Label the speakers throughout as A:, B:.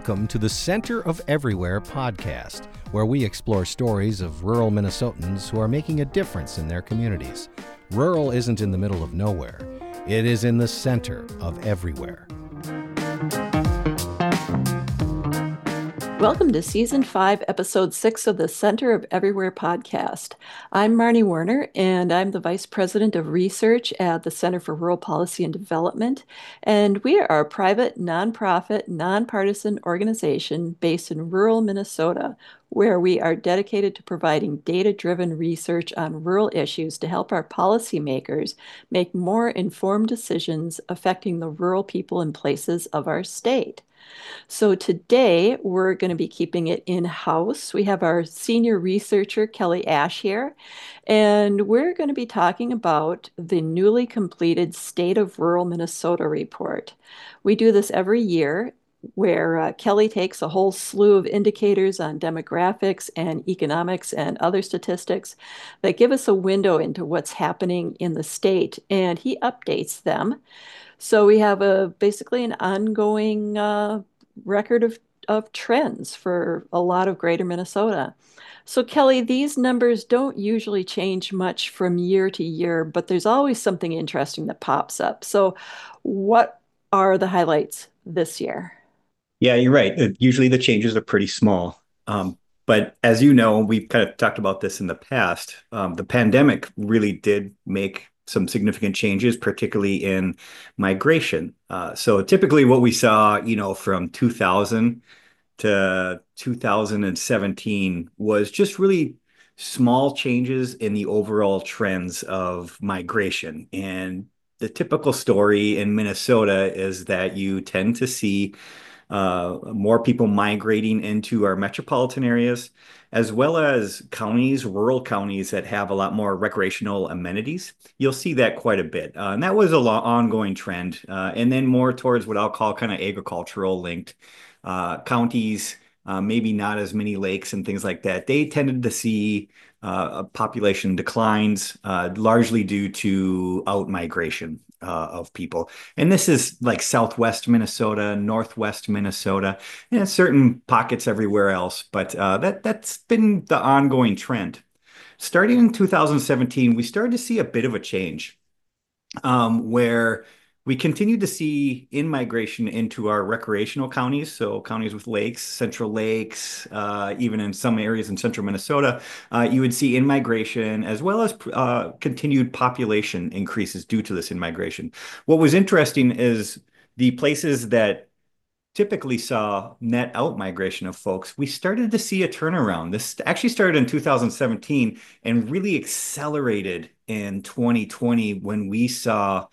A: Welcome to the Center of Everywhere podcast, where we explore stories of rural Minnesotans who are making a difference in their communities. Rural isn't in the middle of nowhere. It is in the center of everywhere.
B: Welcome to Season 5, Episode 6 of the Center of Everywhere podcast. I'm Marnie Werner, and I'm the Vice President of Research at the Center for Rural Policy and Development. And we are a private, nonprofit, nonpartisan organization based in rural Minnesota, where we are dedicated to providing data-driven research on rural issues to help our policymakers make more informed decisions affecting the rural people and places of our state. So today we're going to be keeping it in-house. We have our senior researcher, Kelly Ash, here, and we're going to be talking about the newly completed State of Rural Minnesota report. We do this every year, where Kelly takes a whole slew of indicators on demographics and economics and other statistics that give us a window into what's happening in the state, and he updates them. So we have basically an ongoing record of trends for a lot of greater Minnesota. So Kelly, these numbers don't usually change much from year to year, but there's always something interesting that pops up. So what are the highlights this year?
C: Yeah, you're right. Usually the changes are pretty small. But as you know, we've kind of talked about this in the past. The pandemic really did make some significant changes, particularly in migration. So typically what we saw, from 2000 to 2017 was just really small changes in the overall trends of migration. And the typical story in Minnesota is that you tend to see more people migrating into our metropolitan areas, as well as counties, rural counties that have a lot more recreational amenities. You'll see that quite a bit. And that was a ongoing trend. And then more towards what I'll call kind of agricultural linked counties, maybe not as many lakes and things like that. They tended to see population declines, largely due to out-migration of people. And this is like Southwest Minnesota, Northwest Minnesota, and certain pockets everywhere else. But that's been the ongoing trend. Starting in 2017, we started to see a bit of a change where we continued to see in-migration into our recreational counties, so counties with lakes, central lakes, even in some areas in central Minnesota, you would see in-migration as well as continued population increases due to this in-migration. What was interesting is the places that typically saw net out migration of folks, we started to see a turnaround. This actually started in 2017 and really accelerated in 2020 when we saw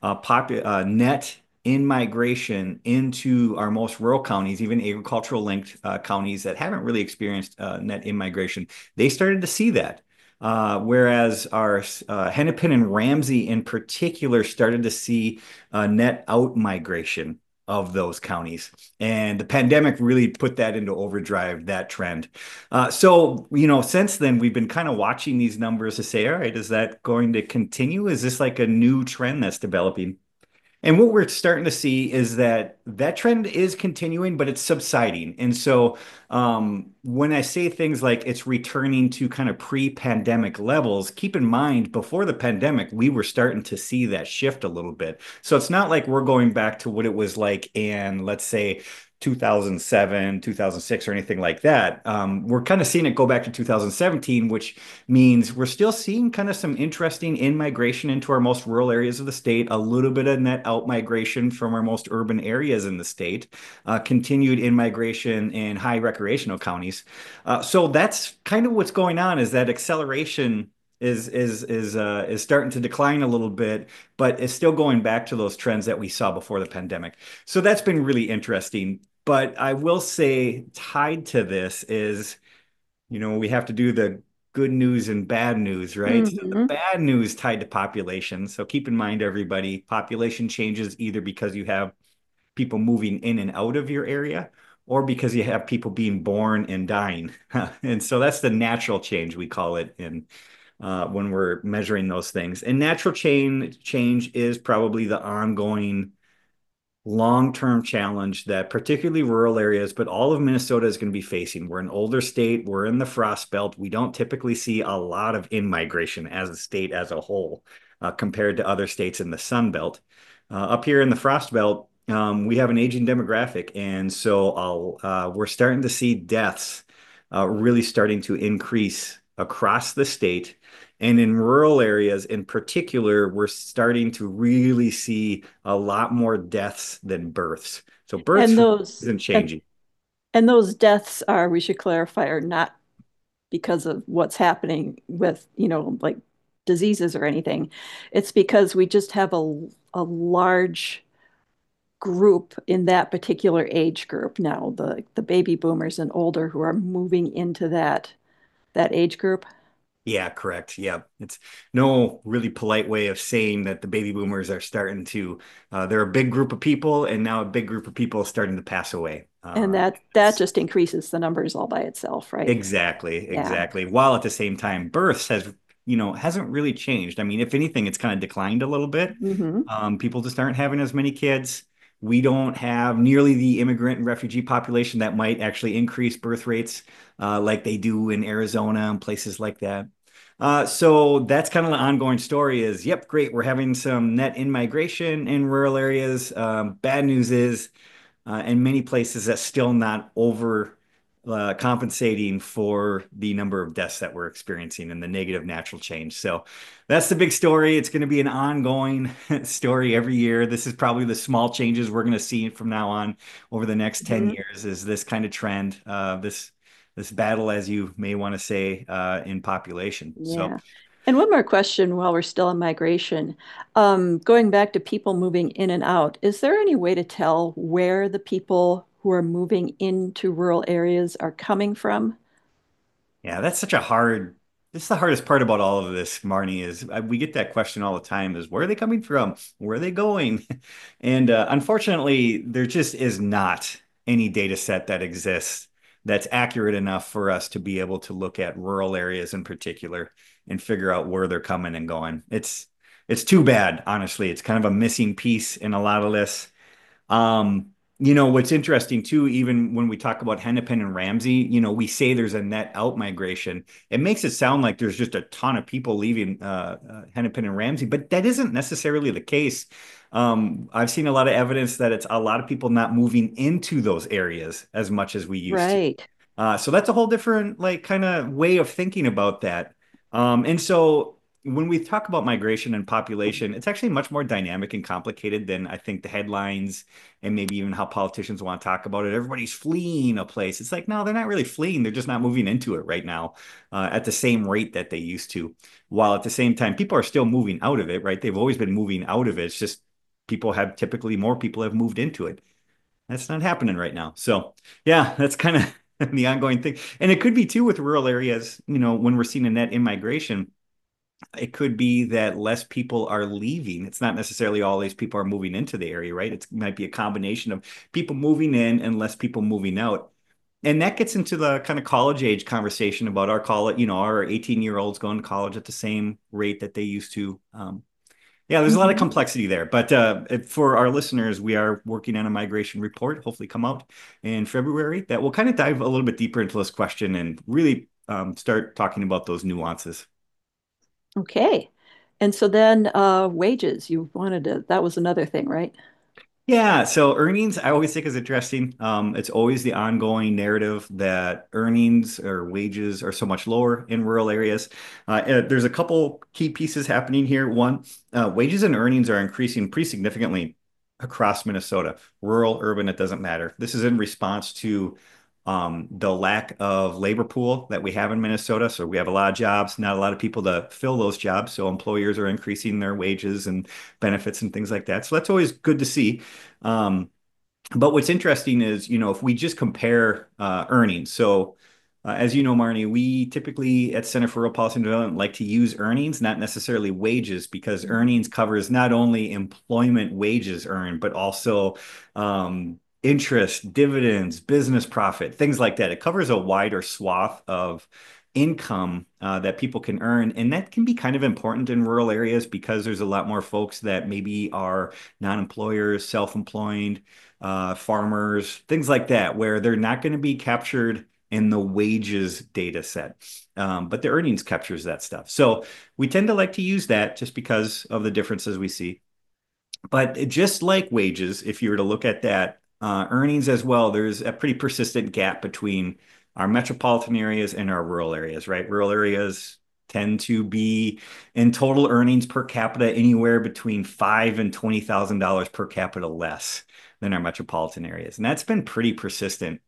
C: net in migration into our most rural counties, even agricultural linked counties that haven't really experienced net in migration. They started to see that. Whereas our Hennepin and Ramsey in particular started to see net out migration of those counties. And the pandemic really put that into overdrive, that trend. So, since then, we've been kind of watching these numbers to say, all right, is that going to continue? Is this like a new trend that's developing? And what we're starting to see is that trend is continuing, but it's subsiding. And so when I say things like it's returning to kind of pre-pandemic levels, keep in mind, before the pandemic, we were starting to see that shift a little bit. So it's not like we're going back to what it was like in, let's say, 2007, 2006, or anything like that. We're kind of seeing it go back to 2017, which means we're still seeing kind of some interesting in-migration into our most rural areas of the state, a little bit of net out-migration from our most urban areas in the state, continued in-migration in high recreational counties. So that's kind of what's going on, is that acceleration is starting to decline a little bit, but it's still going back to those trends that we saw before the pandemic. So that's been really interesting. But I will say, tied to this is, we have to do the good news and bad news, right?
B: Mm-hmm.
C: So the bad news tied to population. So keep in mind, everybody, population changes either because you have people moving in and out of your area, or because you have people being born and dying. And so that's the natural change, we call it, in when we're measuring those things. And natural change is probably the ongoing long-term challenge that particularly rural areas, but all of Minnesota is going to be facing. We're an older state. We're in the frost belt. We don't typically see a lot of in-migration as a state as a whole, compared to other states in the Sun Belt. Up here in the frost belt, we have an aging demographic, and so we're starting to see deaths really starting to increase across the state. And in rural areas in particular, we're starting to really see a lot more deaths than births. So
B: And
C: births
B: those
C: isn't changing.
B: and those deaths are, we should clarify, are not because of what's happening with, like diseases or anything. It's because we just have a large group in that particular age group now, the baby boomers and older who are moving into that age group.
C: Yeah, correct. Yeah. It's no really polite way of saying that the baby boomers are starting to, they're a big group of people, and now a big group of people is starting to pass away.
B: And that just increases the numbers all by itself, right?
C: Exactly,
B: Yeah.
C: exactly. While at the same time, births hasn't really changed. I mean, if anything, it's kind of declined a little bit.
B: Hmm.
C: People just aren't having as many kids. We don't have nearly the immigrant and refugee population that might actually increase birth rates, like they do in Arizona and places like that. So that's kind of the ongoing story is, yep, great. We're having some net in-migration in rural areas. Bad news is, in many places that's still not over compensating for the number of deaths that we're experiencing and the negative natural change. So that's the big story. It's going to be an ongoing story every year. This is probably the small changes we're going to see from now on over the next 10
B: Hmm.
C: years is this kind of trend, this battle, as you may want to say, in population. So
B: Yeah. And one more question while we're still on migration. Going back to people moving in and out, is there any way to tell where the people who are moving into rural areas are coming from?
C: yeah, that's the hardest part about all of this, Marnie, is we get that question all the time is where are they coming from? Where are they going? And unfortunately, there just is not any data set that exists that's accurate enough for us to be able to look at rural areas in particular and figure out where they're coming and going. It's too bad, honestly. It's kind of a missing piece in a lot of this. Um, what's interesting too, even when we talk about Hennepin and Ramsey, we say there's a net out migration. It makes it sound like there's just a ton of people leaving Hennepin and Ramsey, but that isn't necessarily the case. I've seen a lot of evidence that it's a lot of people not moving into those areas as much as we used to.
B: Right.
C: So that's a whole different like kind of way of thinking about that. And so when we talk about migration and population, it's actually much more dynamic and complicated than I think the headlines and maybe even how politicians want to talk about it. Everybody's fleeing a place. It's like, no, they're not really fleeing. They're just not moving into it right now at the same rate that they used to. While at the same time, people are still moving out of it, right? They've always been moving out of it. It's just more people have moved into it. That's not happening right now. So yeah, that's kind of the ongoing thing. And it could be too with rural areas, when we're seeing a net immigration, it could be that less people are leaving. It's not necessarily all these people are moving into the area, right? It might be a combination of people moving in and less people moving out. And that gets into the kind of college age conversation about our 18-year-olds going to college at the same rate that they used to. Yeah, there's a lot of
B: Hmm.
C: complexity there. But for our listeners, we are working on a migration report, hopefully come out in February, that will kind of dive a little bit deeper into this question and really start talking about those nuances.
B: Okay. And so then wages, that was another thing, right?
C: Yeah, so earnings I always think is interesting. It's always the ongoing narrative that earnings or wages are so much lower in rural areas. There's a couple key pieces happening here. One, wages and earnings are increasing pretty significantly across Minnesota, rural, urban, it doesn't matter. This is in response to the lack of labor pool that we have in Minnesota. So we have a lot of jobs, not a lot of people to fill those jobs. So employers are increasing their wages and benefits and things like that. So that's always good to see. Um, but what's interesting is, if we just compare earnings. So as you know, Marnie, we typically at Center for Rural Policy and Development like to use earnings, not necessarily wages, because earnings covers not only employment wages earned, but also interest, dividends, business profit, things like that. It covers a wider swath of income that people can earn. And that can be kind of important in rural areas because there's a lot more folks that maybe are non-employers, self-employed, farmers, things like that, where they're not going to be captured in the wages data set. But the earnings captures that stuff. So we tend to like to use that just because of the differences we see. But just like wages, if you were to look at that, earnings as well, there's a pretty persistent gap between our metropolitan areas and our rural areas, right? Rural areas tend to be in total earnings per capita anywhere between $5,000 and $20,000 per capita less than our metropolitan areas. And that's been pretty persistent.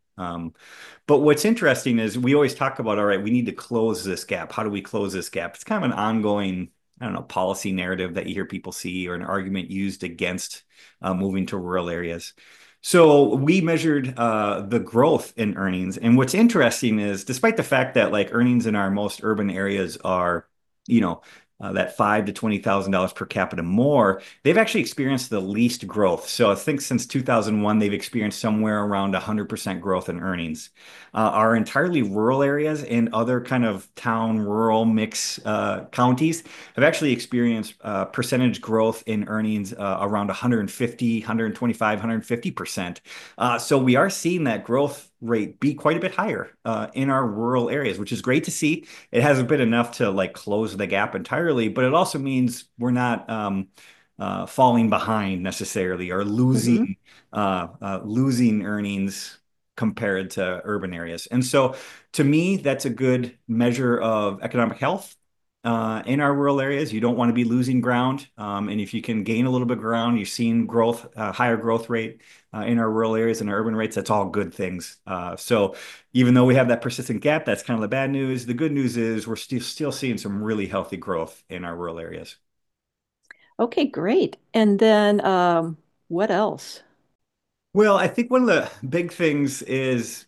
C: But what's interesting is we always talk about, all right, we need to close this gap. How do we close this gap? It's kind of an ongoing, I don't know, policy narrative that you hear people see or an argument used against moving to rural areas. So we measured the growth in earnings. And what's interesting is despite the fact that like earnings in our most urban areas are, you know, that $5,000 to $20,000 per capita more, they've actually experienced the least growth. So I think since 2001, they've experienced somewhere around 100% growth in earnings. Our entirely rural areas and other kind of town rural mix counties have actually experienced percentage growth in earnings around 150, 125, 150%. So we are seeing that growth rate be quite a bit higher in our rural areas, which is great to see. It hasn't been enough to like close the gap entirely, but it also means we're not falling behind necessarily or
B: Mhm.
C: losing earnings compared to urban areas. And so to me, that's a good measure of economic health in our rural areas. You don't want to be losing ground. And if you can gain a little bit of ground, you're seeing growth, higher growth rate in our rural areas and our urban rates, that's all good things. So even though we have that persistent gap, that's kind of the bad news. The good news is we're still seeing some really healthy growth in our rural areas.
B: Okay, great. And then what else?
C: Well, I think one of the big things is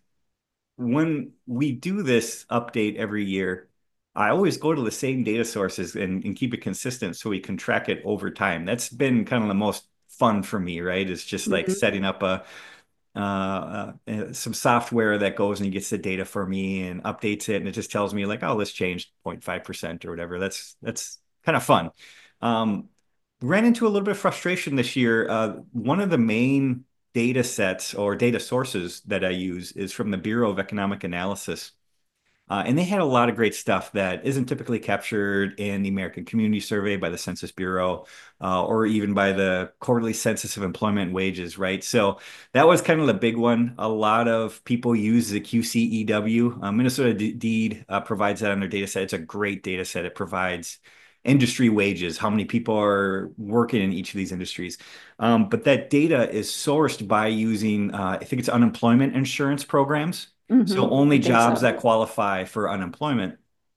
C: when we do this update every year, I always go to the same data sources and keep it consistent so we can track it over time. That's been kind of the most fun for me, right? It's just like
B: Mhm.
C: setting up some software that goes and gets the data for me and updates it, and it just tells me like, oh, let's change 0.5% or whatever. That's kind of fun. Um, Ran into a little bit of frustration this year. One of the main data sets or data sources that I use is from the Bureau of Economic Analysis. And they had a lot of great stuff that isn't typically captured in the American Community Survey by the Census Bureau or even by the quarterly census of employment and wages, right? So that was kind of the big one. A lot of people use the QCEW. Minnesota Deed provides that on their data set. It's a great data set. It provides industry wages, how many people are working in each of these industries. But that data is sourced by using, I think it's unemployment insurance programs. So
B: I
C: only
B: think
C: jobs
B: so.
C: that qualify for unemployment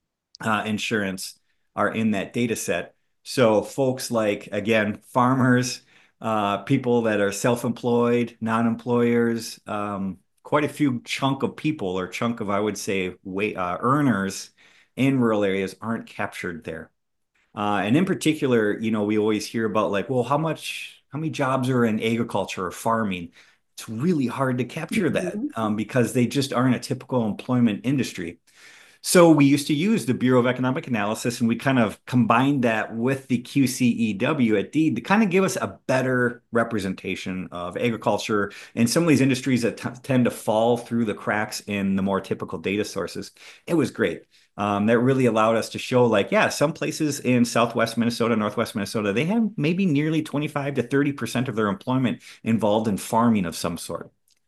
C: insurance are in that data set. So folks like, again, farmers, people that are self-employed, non-employers, quite a few chunk of people or chunk of, I would say, earners in rural areas aren't captured there. And in particular, you know, we always hear about like, well, how many jobs are in agriculture or farming? It's really hard to capture that
B: Mhm.
C: because they just aren't a typical employment industry. So we used to use the Bureau of Economic Analysis, and we kind of combined that with the QCEW at Deed to kind of give us a better representation of agriculture and some of these industries that tend to fall through the cracks in the more typical data sources. It was great. That really allowed us to show, like, yeah, some places in Southwest Minnesota, Northwest Minnesota, they have maybe nearly 25 to 30% of their employment involved in farming of some sort.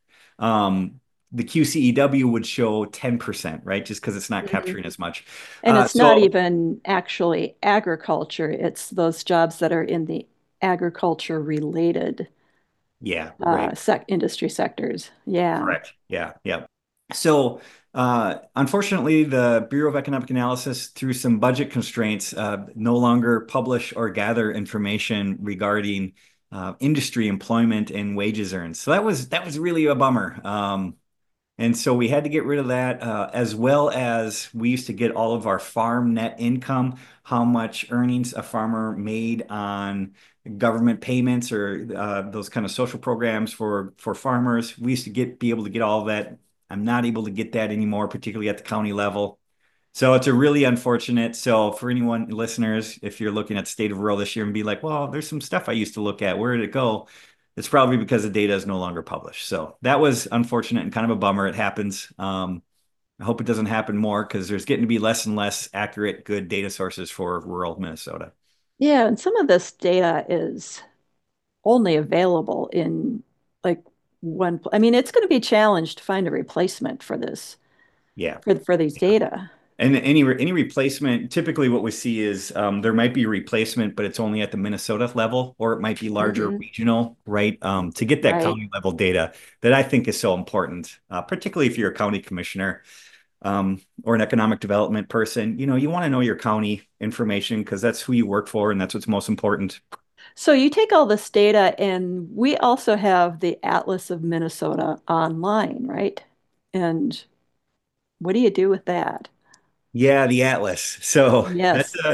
C: Um, the QCEW would show 10%, right? Just because it's not
B: Mhm.
C: capturing as much.
B: And it's not
C: So
B: even actually agriculture, it's those jobs that are in the agriculture related
C: yeah, right.
B: industry sectors. Yeah.
C: Correct. Yeah, yeah. So, unfortunately, the Bureau of Economic Analysis, through some budget constraints, no longer publish or gather information regarding industry employment and wages earned. So that was really a bummer. And so we had to get rid of that, as well as we used to get all of our farm net income, how much earnings a farmer made on government payments or those kind of social programs for farmers. We used to be able to get all of that. I'm not able to get that anymore, particularly at the county level. So it's a really unfortunate. So for anyone listeners, if you're looking at State of Rural this year and be like, well, there's some stuff I used to look at. Where did it go? It's probably because the data is no longer published. So that was unfortunate and kind of a bummer. It happens. I hope it doesn't happen more because there's getting to be less and less accurate, good data sources for rural Minnesota.
B: Yeah, and some of this data is only available in like I mean, it's going to be challenged to find a replacement for this
C: Yeah.
B: for these data.
C: And any replacement, typically what we see is there might be a replacement, but it's only at the Minnesota level, or it might be larger
B: Hmm.
C: regional, right? To get that
B: Right.
C: county level data that I think is so important, particularly if you're a county commissioner or an economic development person. You want to know your county information because that's who you work for and that's what's most important.
B: So you take all this data, and we also have the Atlas of Minnesota online, right? And what do you do with that?
C: Yeah, the Atlas. So that's
B: Yes.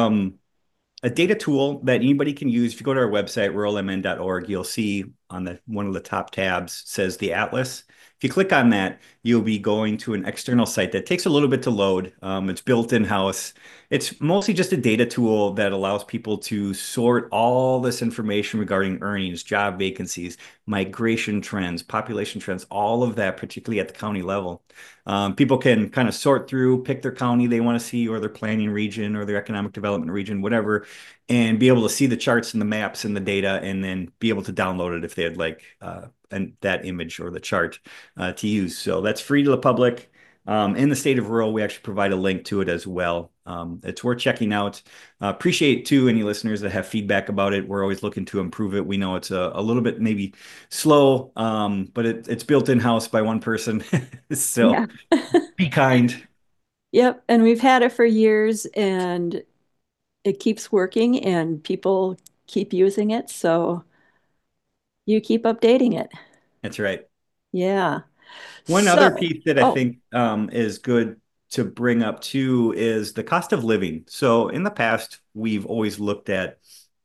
C: a data tool that anybody can use. If you go to our website, ruralmn.org, you'll see on the one of the top tabs says the Atlas. If you click on that, you'll be going to an external site that takes a little bit to load. It's built in-house. It's mostly just a data tool that allows people to sort all this information regarding earnings, job vacancies, migration trends, population trends, all of that, particularly at the county level. People can kind of sort through, pick their county they want to see, or their planning region, or their economic development region, whatever, and be able to see the charts and the maps and the data, and then be able to download it if they had like that image or the chart to use. So that's free to the public. In the State of Rural, we actually provide a link to it as well. It's worth checking out. Appreciate too any listeners that have feedback about it. We're always looking to improve it. We know it's a little bit maybe slow, but it's built in house by one person.
B: Yeah.
C: So be kind.
B: Yep. And we've had it for years, and it keeps working, and people keep using it. So you keep updating it.
C: That's right.
B: Yeah.
C: One other
B: So,
C: piece that I
B: oh,
C: think is good to bring up too is the cost of living. So in the past, we've always looked at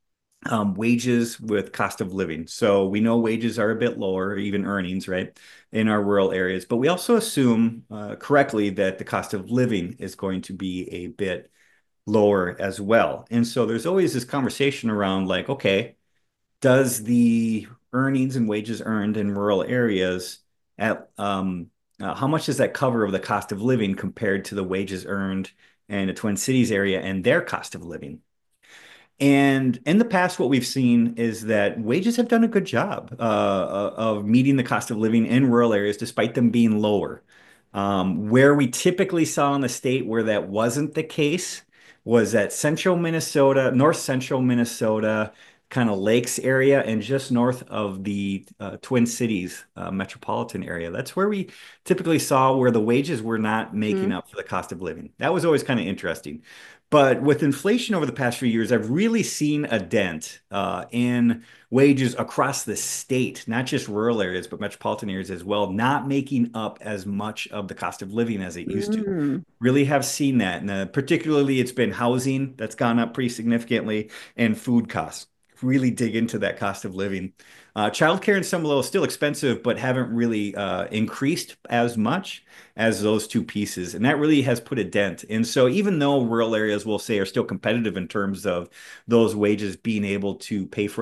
C: wages with cost of living. So we know wages are a bit lower, even earnings, right, in our rural areas. But we also assume correctly that the cost of living is going to be a bit lower as well. And so there's always this conversation around like, okay, does the earnings and wages earned in rural areas at how much does that cover of the cost of living compared to the wages earned in the Twin Cities area and their cost of living? And in the past, what we've seen is that wages have done a good job of meeting the cost of living in rural areas, despite them being lower. Where we typically saw in the state where that wasn't the case was at central Minnesota, north central Minnesota, kind of lakes area, and just north of the Twin Cities metropolitan area. That's where we typically saw where the wages were not making
B: mhm.
C: up for the cost of living. That was always kind of interesting. But with inflation over the past few years, I've really seen a dent in wages across the state, not just rural areas, but metropolitan areas as well, not making up as much of the cost of living as it used to.
B: Mm.
C: Really have seen that. And particularly, it's been housing that's gone up pretty significantly and food costs. Really dig into that cost of living. Childcare in some level is still expensive, but haven't really increased as much as those two pieces. And that really has put a dent. And so even though rural areas will say are still competitive in terms of those wages being able to pay for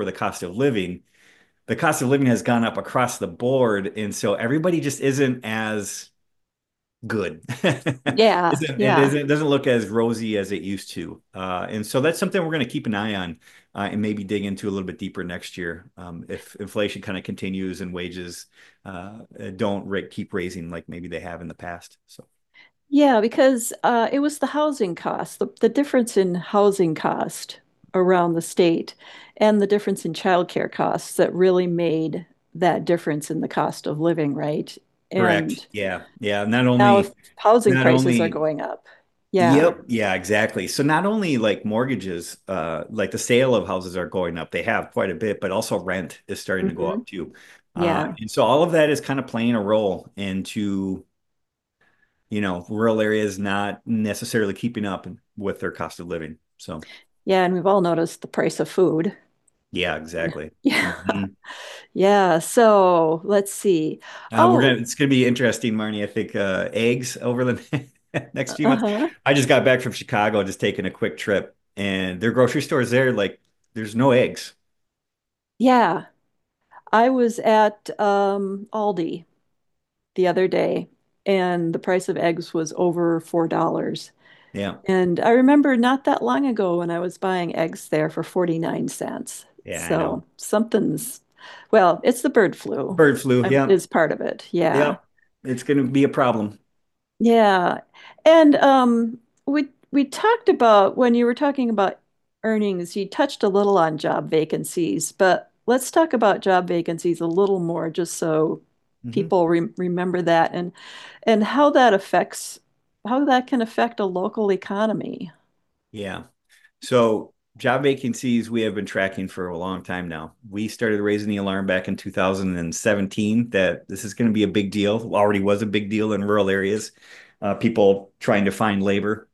C: the cost of living has gone up across the board. And so everybody just isn't as good.
B: Yeah, yeah.
C: It doesn't look as rosy as it used to. And so that's something we're going to keep an eye on and maybe dig into a little bit deeper next year if inflation kind of continues and wages don't keep raising like maybe they have in the past. So
B: Yeah, because it was the housing cost, the difference in housing cost around the state and the difference in childcare costs that really made that difference in the cost of living, right?
C: correct.
B: And
C: Yeah. Yeah. Not
B: now if
C: only
B: housing
C: not
B: prices are
C: only
B: going up. Yeah.
C: Yep. Yeah, exactly. So not only like mortgages, like the sale of houses are going up, they have quite a bit, but also rent is starting to go
B: Hmm.
C: up too.
B: Yeah.
C: And so all of that is kind of playing a role into, rural areas not necessarily keeping up with their cost of living. So
B: Yeah, and we've all noticed the price of food.
C: yeah, exactly.
B: Yeah.
C: Mhm.
B: Yeah. So let's see. Oh,
C: It's gonna be interesting, Marnie. I think eggs over the next few months.
B: Uh-huh.
C: I just got back from Chicago, just taking a quick trip, and their grocery stores there, like, there's no eggs.
B: Yeah, I was at Aldi the other day, and the price of eggs was over $4.
C: Yeah.
B: And I remember not that long ago when I was buying eggs there for 49 cents.
C: Yeah, I know.
B: So something's, well, it's the bird flu
C: Bird flu. Yeah.
B: is part of it. Yeah.
C: Yeah. It's going to be a problem.
B: Yeah. And we talked about when you were talking about earnings, you touched a little on job vacancies, but let's talk about job vacancies a little more just so
C: Mhm.
B: people remember that and how that can affect a local economy.
C: Yeah. So job vacancies we have been tracking for a long time now. We started raising the alarm back in 2017 that this is going to be a big deal. Already was a big deal in rural areas, people trying to find labor.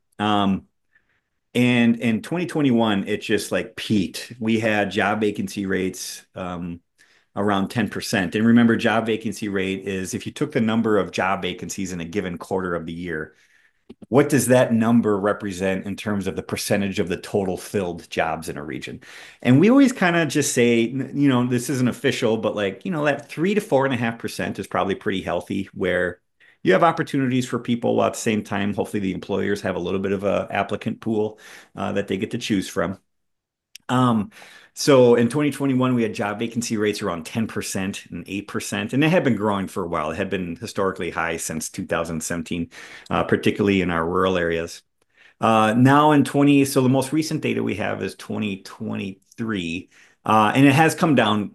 C: And in 2021, it just like peaked. We had job vacancy rates around 10%. And remember, job vacancy rate is if you took the number of job vacancies in a given quarter of the year, what does that number represent in terms of the percentage of the total filled jobs in a region? And we always kind of just say, this isn't official, but like, that 3 to 4.5% is probably pretty healthy where you have opportunities for people while at the same time, hopefully the employers have a little bit of a applicant pool that they get to choose from. Um, so in 2021, we had job vacancy rates around 10% and 8%, and it had been growing for a while. It had been historically high since 2017, particularly in our rural areas. Now in 20, so the most recent data we have is 2023, and it has come down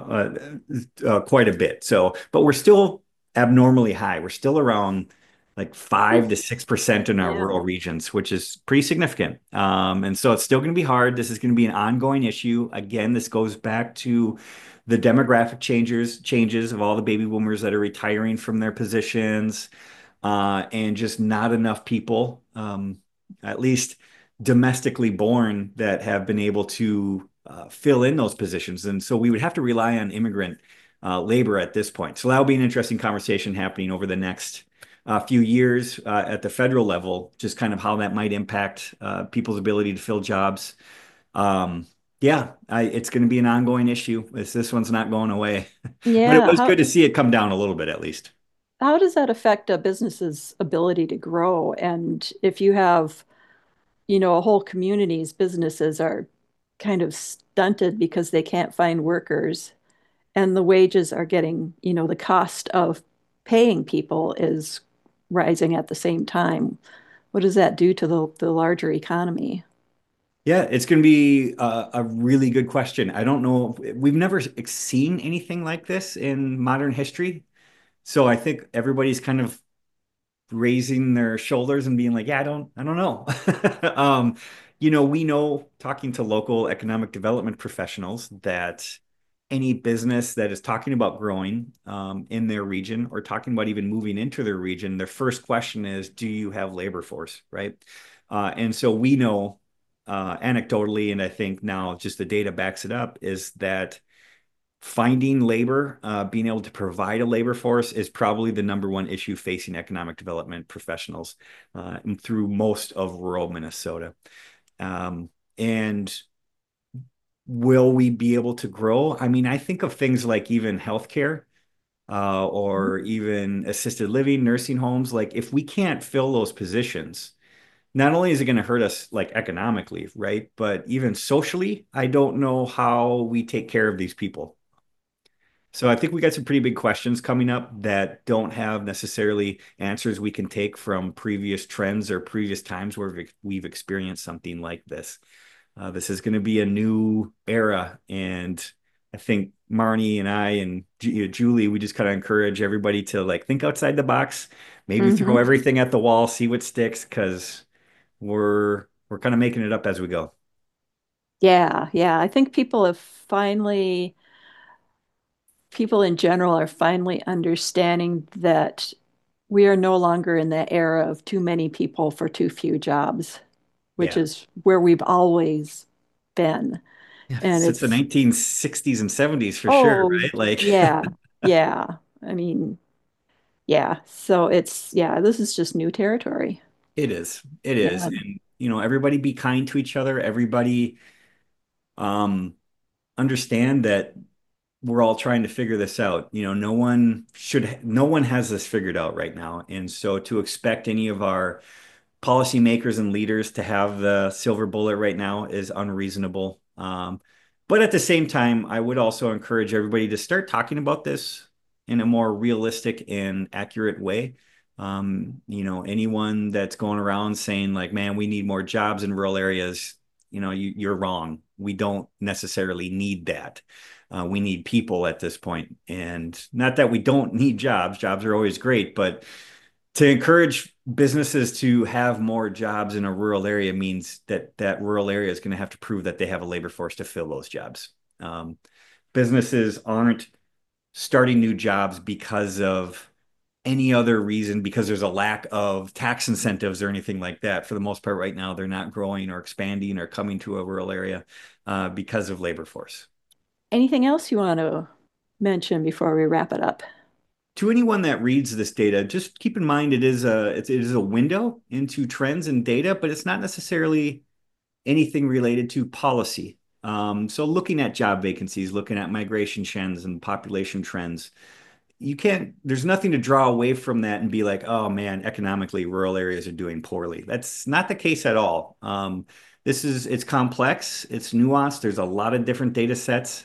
C: quite a bit. So, but we're still abnormally high. We're still around like 5 to 6% in our rural
B: Yeah.
C: regions, which is pretty significant. And so it's still going to be hard. This is going to be an ongoing issue. Again, this goes back to the demographic changes of all the baby boomers that are retiring from their positions, and just not enough people, at least domestically born, that have been able to fill in those positions. And so we would have to rely on immigrant labor at this point. So that'll be an interesting conversation happening over the next few years at the federal level, just kind of how that might impact people's ability to fill jobs. Um, yeah, it's going to be an ongoing issue. This one's not going away, but it
B: Yeah.
C: was good to see it come down a little bit at least.
B: How does that affect a business's ability to grow? And if you have, a whole community's businesses are kind of stunted because they can't find workers and the wages are getting, the cost of paying people is rising at the same time. What does that do to the larger economy?
C: Yeah, it's going to be a really good question. I don't know. We've never seen anything like this in modern history. So I think everybody's kind of raising their shoulders and being like, yeah, I don't know. We know talking to local economic development professionals that any business that is talking about growing in their region or talking about even moving into their region, their first question is, do you have labor force, right? And so we know anecdotally, and I think now just the data backs it up, is that finding labor, being able to provide a labor force is probably the number one issue facing economic development professionals through most of rural Minnesota. And will we be able to grow? I mean, I think of things like even healthcare or even assisted living, nursing homes. Like if we can't fill those positions, not only is it going to hurt us like economically, right? But even socially, I don't know how we take care of these people. So I think we got some pretty big questions coming up that don't have necessarily answers we can take from previous trends or previous times where we've experienced something like this. This is going to be a new era, and I think Marnie and I and Julie, we just kind of encourage everybody to like think outside the box, maybe throw
B: Hmm.
C: everything at the wall, see what sticks, because we're kind of making it up as we go.
B: Yeah, yeah. I think people in general are finally understanding that we are no longer in that era of too many people for too few jobs, which
C: Yeah.
B: is where we've always been.
C: Yeah.
B: And
C: Since the
B: it's,
C: 1960s and 70s for sure,
B: oh,
C: right? Like,
B: yeah, yeah. I mean, yeah. So it's, yeah, this is just new territory.
C: It is. It is.
B: Yeah.
C: And, everybody be kind to each other. Everybody um, understand that we're all trying to figure this out. No one has this figured out right now. And so to expect any of our policymakers and leaders to have the silver bullet right now is unreasonable. But at the same time, I would also encourage everybody to start talking about this in a more realistic and accurate way. Anyone that's going around saying like, man, we need more jobs in rural areas, you're wrong. We don't necessarily need that. We need people at this point. And not that we don't need jobs. Jobs are always great, but to encourage businesses to have more jobs in a rural area means that rural area is going to have to prove that they have a labor force to fill those jobs. Businesses aren't starting new jobs because of any other reason, because there's a lack of tax incentives or anything like that. For the most part, right now, they're not growing or expanding or coming to a rural area because of labor force.
B: Anything else you want to mention before we wrap it up?
C: To anyone that reads this data, just keep in mind it is a window into trends and data, but it's not necessarily anything related to policy. So looking at job vacancies, looking at migration trends and population trends, there's nothing to draw away from that and be like, oh man, economically, rural areas are doing poorly. That's not the case at all. It's complex, it's nuanced. There's a lot of different data sets.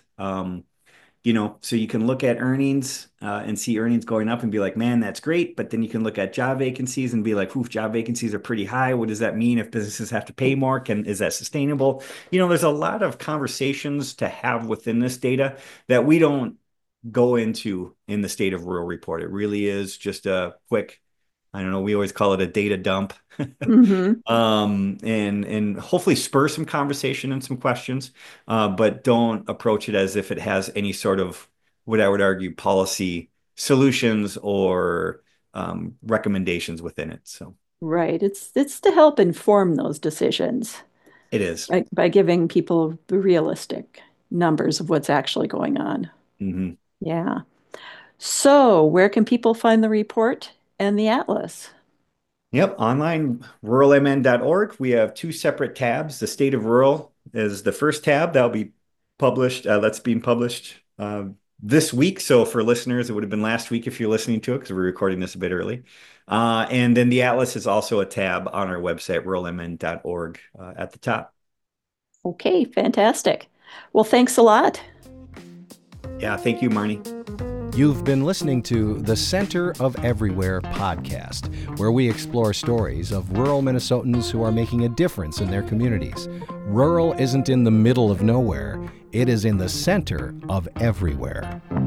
C: So you can look at earnings and see earnings going up and be like, man, that's great. But then you can look at job vacancies and be like, oof, job vacancies are pretty high. What does that mean if businesses have to pay more? Is that sustainable? There's a lot of conversations to have within this data that we don't go into in the State of Rural Report. It really is just a quick, I don't know, we always call it a data dump.
B: Mm-hmm.
C: And hopefully spur some conversation and some questions, but don't approach it as if it has any sort of, what I would argue, policy solutions or recommendations within it. So
B: Right. It's to help inform those decisions
C: it is.
B: by giving people the realistic numbers of what's actually going on.
C: Mm-hmm.
B: Yeah. So, where can people find the report and the atlas?
C: Yep, online, ruralmn.org. We have two separate tabs. The State of Rural is the first tab that'll be published. That's being published this week. So for listeners, it would have been last week if you're listening to it because we're recording this a bit early. And then the Atlas is also a tab on our website, ruralmn.org, at the top.
B: Okay, fantastic. Well, thanks a lot.
C: Yeah, thank you, Marnie.
A: You've been listening to the Center of Everywhere podcast, where we explore stories of rural Minnesotans who are making a difference in their communities. Rural isn't in the middle of nowhere, it is in the center of everywhere.